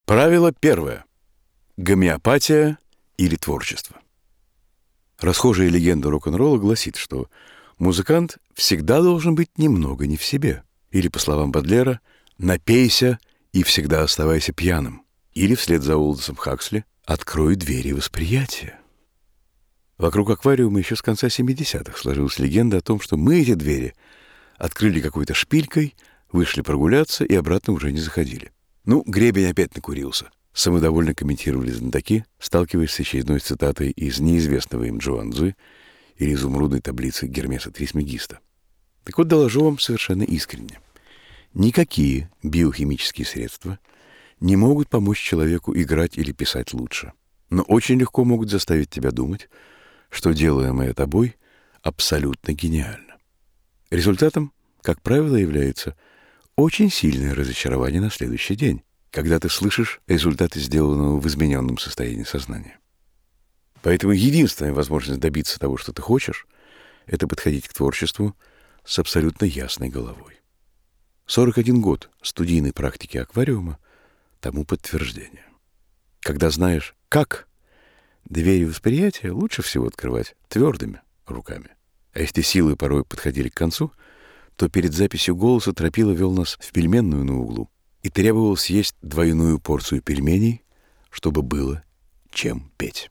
Правило первое. Гомеопатия или творчество. Расхожая легенда рок-н-ролла гласит, что музыкант всегда должен быть немного не в себе. Или, по словам Бодлера, «напейся и всегда оставайся пьяным». Или, вслед за Олдосом Хаксли, «открой двери восприятия». Вокруг аквариума еще с конца 70-х сложилась легенда о том, что мы эти двери открыли какой-то шпилькой, вышли прогуляться и обратно уже не заходили. Гребень опять накурился. Самодовольно комментировали знатоки, сталкиваясь с очередной цитатой из неизвестного им Джуан-Цзы или изумрудной таблицы Гермеса Трисмегиста. Так вот, доложу вам совершенно искренне. Никакие биохимические средства не могут помочь человеку играть или писать лучше, но очень легко могут заставить тебя думать, что делаемое тобой абсолютно гениально. Результатом, как правило, является очень сильное разочарование на следующий день, когда ты слышишь результаты сделанного в измененном состоянии сознания. Поэтому единственная возможность добиться того, что ты хочешь, это подходить к творчеству с абсолютно ясной головой. 41 год студийной практики аквариума тому подтверждение. Когда знаешь, как, двери восприятия лучше всего открывать твердыми руками. А если силы порой подходили к концу, то перед записью голоса Тропила вел нас в пельменную на углу и требовал съесть двойную порцию пельменей, чтобы было чем петь.